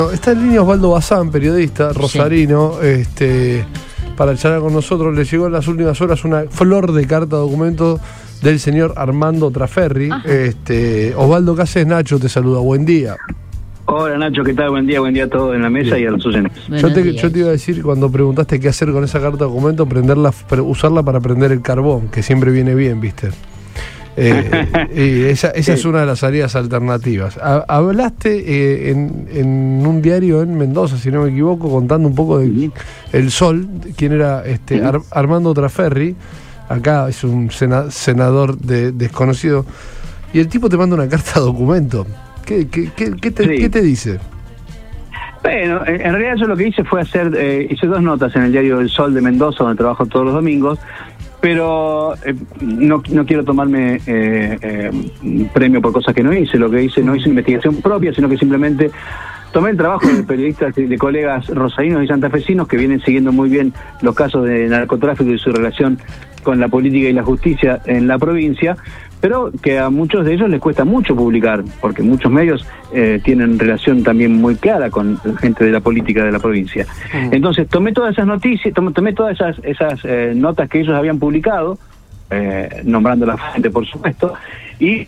Está en línea Osvaldo Bazán, periodista rosarino, para charlar con nosotros. Le llegó en las últimas horas una flor de carta documento del señor Armando Traferri. Osvaldo, ¿qué haces? Nacho te saluda, buen día. Hola Nacho, ¿qué tal? Buen día a todos en la mesa y a los oyentes. Yo te iba a decir, cuando preguntaste qué hacer con esa carta documento, usarla para prender el carbón, que siempre viene bien, ¿viste? Y esa es una de las salidas alternativas. Hablaste en un diario en Mendoza, si no me equivoco, contando un poco de El Sol, quién era Armando Traferri. Acá es un senador desconocido, y el tipo te manda una carta documento. ¿Qué te dice? Bueno, en realidad yo lo que hice fue hice 2 notas en el diario El Sol de Mendoza, donde trabajo todos los domingos, pero no quiero tomarme premio por cosas que no hice. Lo que hice, no hice investigación propia, sino que simplemente tomé el trabajo de periodistas, de colegas rosarinos y santafesinos que vienen siguiendo muy bien los casos de narcotráfico y su relación con la política y la justicia en la provincia, pero que a muchos de ellos les cuesta mucho publicar, porque muchos medios tienen relación también muy clara con la gente de la política de la provincia. Entonces tomé todas esas noticias, tomé todas esas notas que ellos habían publicado, nombrando la fuente, por supuesto, y...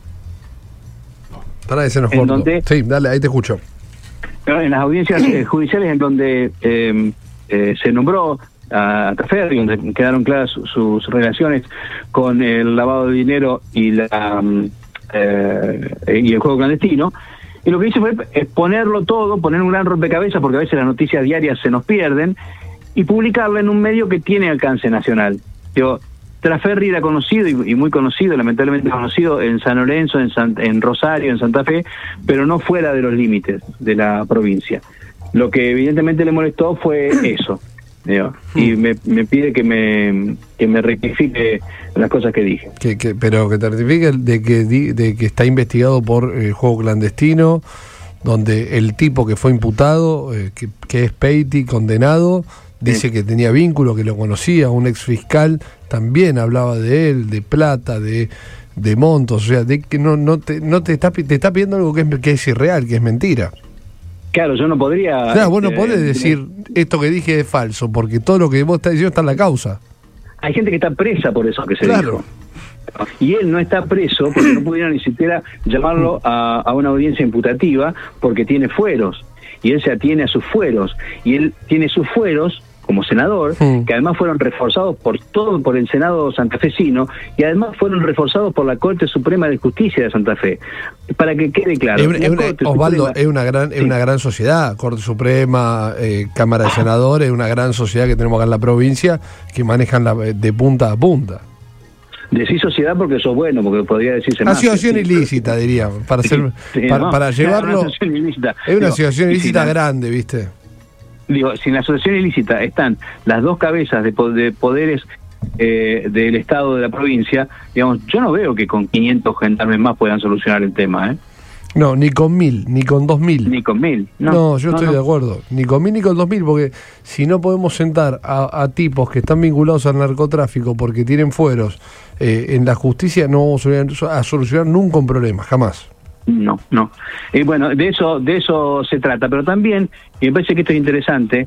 Para ese nos corto. Sí, dale, ahí te escucho. En las audiencias judiciales en donde se nombró a Traferri, donde quedaron claras sus relaciones con el lavado de dinero y el juego clandestino, y lo que hice fue ponerlo todo, poner un gran rompecabezas, porque a veces las noticias diarias se nos pierden, y publicarlo en un medio que tiene alcance nacional. Traferri era conocido y muy conocido, lamentablemente conocido en San Lorenzo, en Rosario, en Santa Fe, pero no fuera de los límites de la provincia. Lo que evidentemente le molestó fue eso. Y me pide que me rectifique las cosas que dije. Pero que te rectifique de que está investigado por juego clandestino, donde el tipo que fue imputado, que es Peiti, condenado, dice que tenía vínculo, que lo conocía, un ex fiscal también hablaba de él, de plata, de montos, o sea, de que no te está pidiendo algo que es irreal, que es mentira. Claro, yo no podría... Claro, vos no podés decir esto que dije es falso, porque todo lo que vos estás diciendo está en la causa. Hay gente que está presa por eso que se dijo. Y él no está preso porque no pudieron ni siquiera llamarlo a una audiencia imputativa, porque tiene fueros. Y él se atiene a sus fueros. Y él tiene sus fueros como senador, que además fueron reforzados por el Senado santafesino, y además fueron reforzados por la Corte Suprema de Justicia de Santa Fe. Para que quede claro, Osvaldo, es una gran sociedad, Corte Suprema, Cámara de Senadores, es una gran sociedad que tenemos acá en la provincia, que manejan de punta a punta. Decís sociedad porque sos bueno, porque podría decirse más. Asociación ilícita, diría, para llevarlo. Es una asociación ilícita grande, ¿viste? Digo, si en la asociación ilícita están las 2 cabezas de poderes del Estado de la provincia, digamos, yo no veo que con 500 gendarmes más puedan solucionar el tema, No, ni con 1000, ni con 2000. Ni con 1000. No, yo estoy de acuerdo. Ni con 1000 ni con 2000, porque si no podemos sentar a tipos que están vinculados al narcotráfico porque tienen fueros en la justicia, no vamos a solucionar nunca un problema, jamás. No. Bueno, de eso se trata, pero también, y me parece que esto es interesante,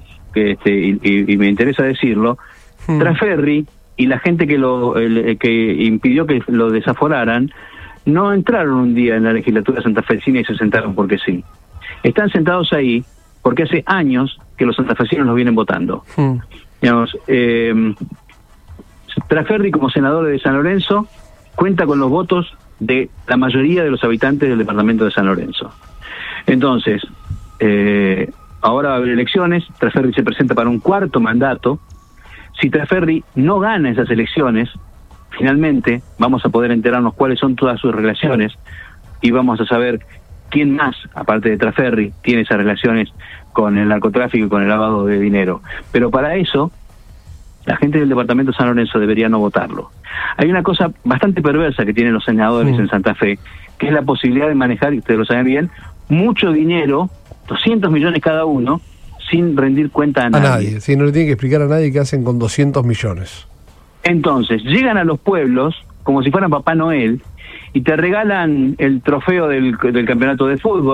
y me interesa decirlo, Traferri y la gente que impidió que lo desaforaran, no entraron un día en la legislatura santafesina y se sentaron porque sí. Están sentados ahí porque hace años que los santafesinos los vienen votando. Digamos, Traferri, como senador de San Lorenzo, cuenta con los votos de la mayoría de los habitantes del departamento de San Lorenzo. Entonces, ahora va a haber elecciones, Traferri se presenta para un 4º mandato. Si Traferri no gana esas elecciones, finalmente vamos a poder enterarnos cuáles son todas sus relaciones y vamos a saber quién más, aparte de Traferri, tiene esas relaciones con el narcotráfico y con el lavado de dinero. Pero para eso, la gente del departamento de San Lorenzo debería no votarlo. Hay una cosa bastante perversa que tienen los senadores en Santa Fe, que es la posibilidad de manejar, y ustedes lo saben bien, mucho dinero, 200 millones cada uno, sin rendir cuenta a nadie. Sí, no le tienen que explicar a nadie qué hacen con 200 millones. Entonces, llegan a los pueblos como si fueran Papá Noel y te regalan el trofeo del campeonato de fútbol,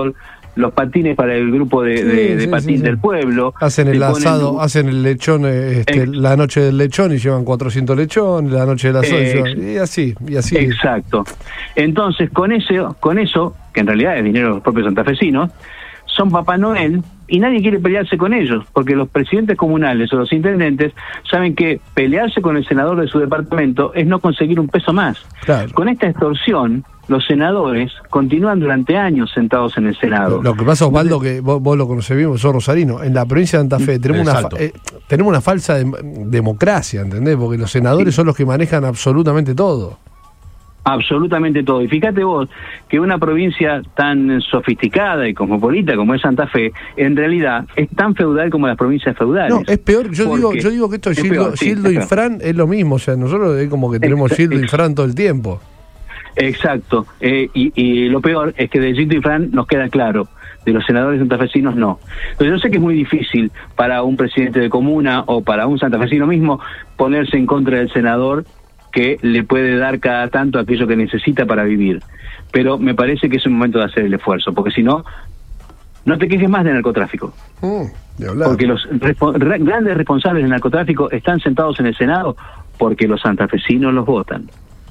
los patines para el grupo de patín del pueblo. Hacen el asado, hacen el lechón, la noche del lechón y llevan 400 lechones, la noche del asado y así. Exacto. Entonces, con eso, que en realidad es dinero de los propios santafesinos, son Papá Noel y nadie quiere pelearse con ellos, porque los presidentes comunales o los intendentes saben que pelearse con el senador de su departamento es no conseguir un peso más. Claro. Con esta extorsión, los senadores continúan durante años sentados en el Senado. Lo que pasa, Osvaldo, que vos lo conocés bien, vos sos rosarino, en la provincia de Santa Fe tenemos una falsa democracia, ¿entendés? Porque los senadores son los que manejan absolutamente todo. Absolutamente todo. Y fíjate vos que una provincia tan sofisticada y cosmopolita como es Santa Fe, en realidad es tan feudal como las provincias feudales. No, es peor. Yo digo que esto de Gildo y Fran es lo mismo. O sea, nosotros es como que tenemos Gildo y Fran todo el tiempo. Exacto. Y lo peor es que de Gildo y Fran nos queda claro. De los senadores santafesinos no. Entonces yo sé que es muy difícil para un presidente de comuna o para un santafesino mismo ponerse en contra del senador que le puede dar cada tanto aquello que necesita para vivir. Pero me parece que es un momento de hacer el esfuerzo, porque si no, no te quejes más de narcotráfico. Porque los grandes responsables del narcotráfico están sentados en el Senado porque los santafesinos los votan.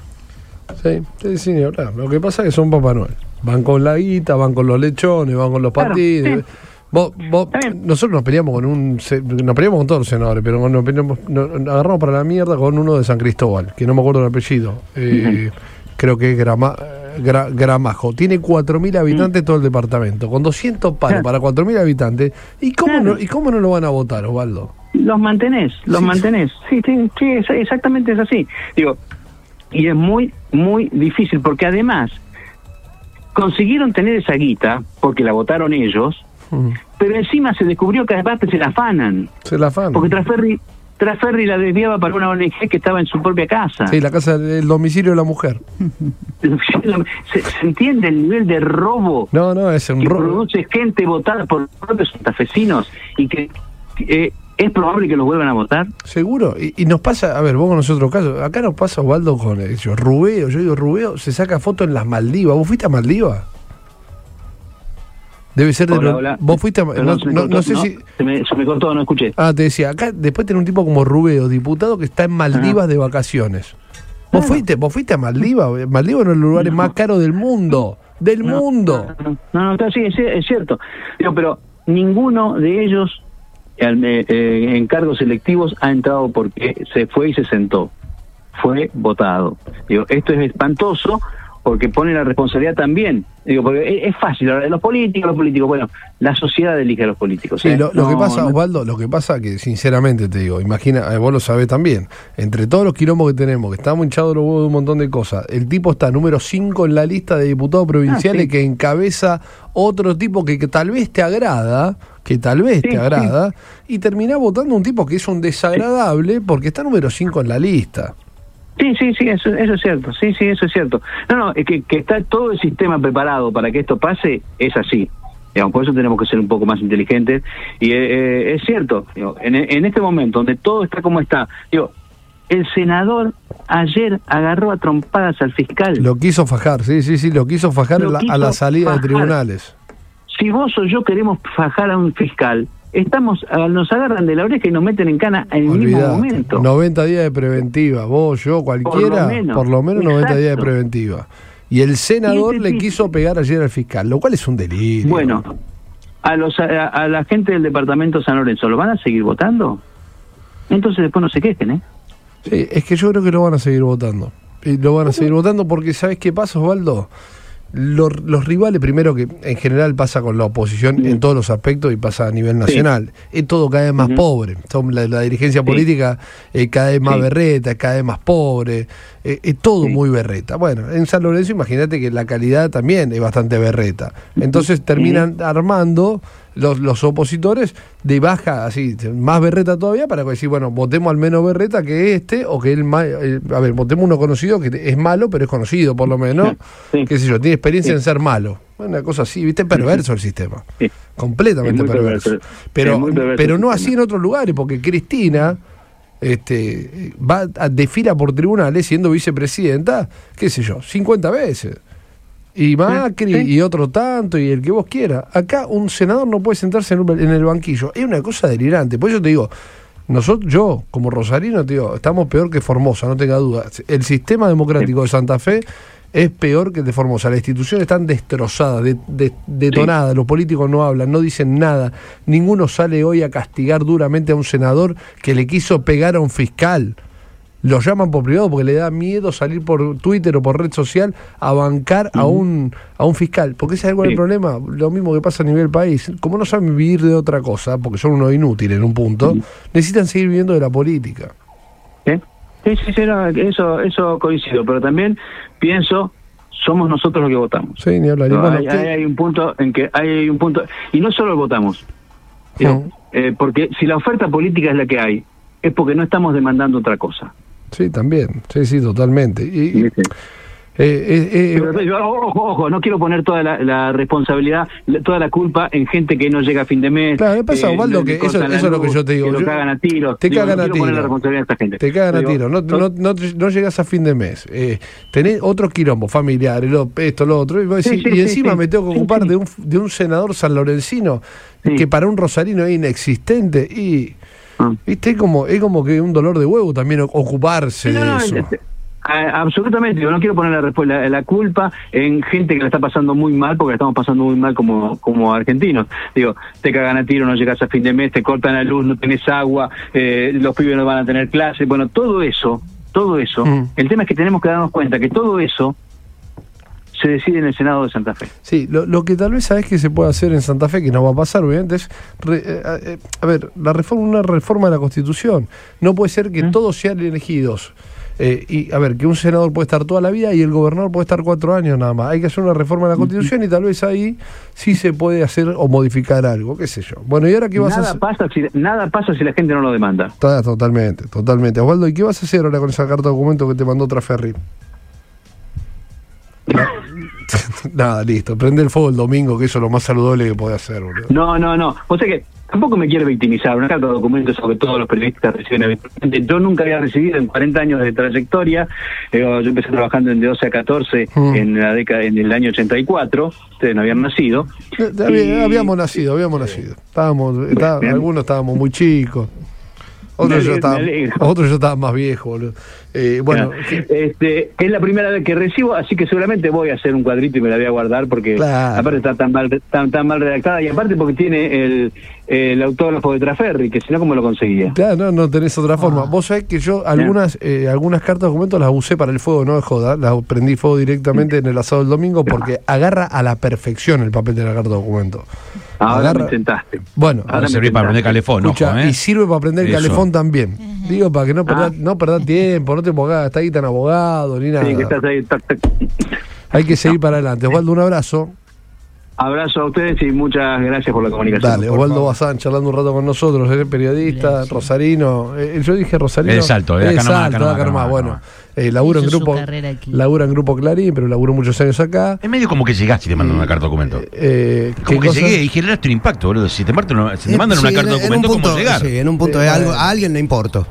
Sí, señor. Lo que pasa es que son Papá Noel. Van con la guita, van con los lechones, van con los patines. Sí. Nosotros nos peleamos con todos los senadores, pero nos agarramos para la mierda con uno de San Cristóbal, que no me acuerdo el apellido. Creo que es Gramajo. Tiene 4.000 habitantes todo el departamento, con 200 palos para 4.000 habitantes. ¿Y cómo no lo van a votar, Osvaldo? Los mantenés. Sí, exactamente es así. Digo, y es muy, muy difícil, porque además consiguieron tener esa guita, porque la votaron ellos, pero encima se descubrió que además se la afanan. Porque Trasferri la desviaba para una ONG que estaba en su propia casa. Sí, la casa del domicilio de la mujer. ¿Se entiende el nivel de robo? No, es un robo. Que produce gente votada por los propios santafesinos y que es probable que los vuelvan a votar. Seguro. Y nos pasa, a ver, vos conocés otro caso. Acá nos pasa, Osvaldo, con Rubeo. Yo digo, Rubeo se saca foto en las Maldivas. ¿Vos fuiste a Maldivas? Debe ser de hola. Vos fuiste a... Perdón, no sé si... Se me cortó, no escuché. Te decía, acá después tenés un tipo como Rubeo, diputado, que está en Maldivas de vacaciones. ¿Vos fuiste a Maldivas? Maldivas es uno de los lugares más caros del mundo. ¡Mundo! No, sí, es cierto. Digo, pero ninguno de ellos en cargos electivos ha entrado porque se fue y se sentó. Fue votado. Digo, esto es espantoso porque pone la responsabilidad también. Digo, porque es fácil hablar de los políticos, bueno, la sociedad elige a los políticos. Sí, lo que pasa, Osvaldo, lo que pasa que sinceramente te digo, imagina, vos lo sabés también, entre todos los quilombos que tenemos, que estamos hinchados los huevos de un montón de cosas, el tipo está número 5 en la lista de diputados provinciales que encabeza otro tipo que tal vez te agrada, y terminás votando un tipo que es un desagradable porque está número 5 en la lista. Sí, eso es cierto. Sí, eso es cierto. No, es que está todo el sistema preparado para que esto pase, es así. Digamos, por eso tenemos que ser un poco más inteligentes. Y es cierto, digo, en este momento donde todo está como está, digo, el senador ayer agarró a trompadas al fiscal. Lo quiso fajar, sí, lo quiso fajar a la salida de tribunales. Si vos o yo queremos fajar a un fiscal, nos agarran de la oreja y nos meten en cana en el mismo momento. 90 días de preventiva, vos, yo, cualquiera, por lo menos 90 días de preventiva. Y el senador le quiso pegar ayer al fiscal, lo cual es un delirio. Bueno, a la gente del departamento San Lorenzo, ¿lo van a seguir votando? Entonces después no se quejen, Sí, es que yo creo que lo van a seguir votando. Y lo van a seguir votando porque, ¿sabes qué pasa, Osvaldo? Los rivales, primero, que en general pasa con la oposición en todos los aspectos y pasa a nivel nacional, es todo cada vez más pobre. La dirigencia política cada vez más berreta, cada vez más pobre, es todo muy berreta. Bueno, en San Lorenzo imagínate que la calidad también es bastante berreta. Entonces terminan armando los opositores de baja, así, más berreta todavía, para decir, bueno, votemos al menos berreta que o que votemos uno conocido que es malo, pero es conocido por lo menos, qué sé yo, tiene experiencia en ser malo. Una cosa así, ¿viste? Perverso el sistema. Completamente perverso. Pero no así en otros lugares, porque Cristina desfila por tribunales siendo vicepresidenta, qué sé yo, 50 veces. Y Macri, ¿Sí? y otro tanto, y el que vos quieras. Acá un senador no puede sentarse en el banquillo. Es una cosa delirante. Por eso te digo, yo, como rosarino, te digo, estamos peor que Formosa, no tenga dudas. El sistema democrático de Santa Fe es peor que el de Formosa. Las instituciones están destrozadas, detonadas. Los políticos no hablan, no dicen nada. Ninguno sale hoy a castigar duramente a un senador que le quiso pegar a un fiscal. Lo llaman por privado porque le da miedo salir por Twitter o por red social a bancar a un fiscal. Porque ese es algo del problema. Lo mismo que pasa a nivel país. Como no saben vivir de otra cosa, porque son unos inútiles en un punto, necesitan seguir viviendo de la política. Sí, no, eso coincido. Pero también pienso, somos nosotros los que votamos. Sí, ni hablar. No, Bueno, hay un punto en que y no solo votamos. Porque si la oferta política es la que hay, es porque no estamos demandando otra cosa. Sí, también. Sí, totalmente. Pero, ojo, no quiero poner toda la responsabilidad, toda la culpa en gente que no llega a fin de mes. Claro, me pasa, Osvaldo, que eso es lo que yo te digo. Que lo cagan a tiros. Te cagan a tiros. La responsabilidad de esta gente. Te cagan a tiros. No llegas a fin de mes. Tenés otros quilombos familiares, esto, lo otro. Y encima me tengo que ocupar de un senador sanlorencino que para un rosarino es inexistente. Y viste, es como que un dolor de huevo también ocuparse de eso. Absolutamente, yo no quiero poner la culpa en gente que la está pasando muy mal, porque la estamos pasando muy mal como argentinos. Digo, te cagan a tiro, no llegas a fin de mes, te cortan la luz, no tenés agua, los pibes no van a tener clase. Bueno, todo eso, el tema es que tenemos que darnos cuenta que todo eso se decide en el Senado de Santa Fe. Sí, lo que tal vez sabés que se puede hacer en Santa Fe, que no va a pasar, obviamente, es una reforma de la Constitución. No puede ser que todos sean elegidos. Que un senador puede estar toda la vida y el gobernador puede estar 4 años nada más. Hay que hacer una reforma de la Constitución y tal vez ahí sí se puede hacer o modificar algo, qué sé yo. Bueno, ¿y ahora qué vas a hacer? Nada pasa si la gente no lo demanda. Totalmente. Osvaldo, ¿y qué vas a hacer ahora con esa carta de documento que te mandó Traferri? Nada, listo. Prende el fuego el domingo, que eso es lo más saludable que puede hacer, boludo. No. O sea que tampoco me quiero victimizar. Una carta de documentos sobre todos los periodistas reciben habitualmente. Yo nunca había recibido en 40 años de trayectoria. Yo empecé trabajando de 12 a 14 en el año 84. Ustedes no habían nacido. Habíamos nacido. Algunos estábamos muy chicos. Otros yo estaba más viejo, boludo. Es la primera vez que recibo, así que seguramente voy a hacer un cuadrito y me la voy a guardar porque aparte está tan mal redactada y aparte porque tiene el autógrafo de Traferri, que si no, ¿cómo lo conseguía? Claro, no tenés otra forma. Vos sabés que yo algunas cartas de documentos las usé para el fuego, no de joda, las prendí fuego directamente en el asado del domingo porque agarra a la perfección el papel de la carta de documento. Ahora me intentaste. Bueno, ahora sirve para prender calefón, escucha, y sirve para prender calefón también. Digo, para que no perdás tiempo, no te pongas hasta ahí tan abogado ni nada. Sí, que estás ahí. Hay que seguir para adelante. Osvaldo, un abrazo. Abrazo a ustedes y muchas gracias por la comunicación. Dale, Osvaldo Bazán charlando un rato con nosotros, periodista, rosarino. Yo dije rosarino. Es Salto, acá nomás. Bueno, laburo en Grupo Clarín, pero laburo muchos años acá. Es medio como que llegaste y te mandan una carta de documento. Como que llegué y generaste un impacto, boludo. Si te mandan una carta de documento, ¿cómo llegás? Sí, en un punto a alguien le importo.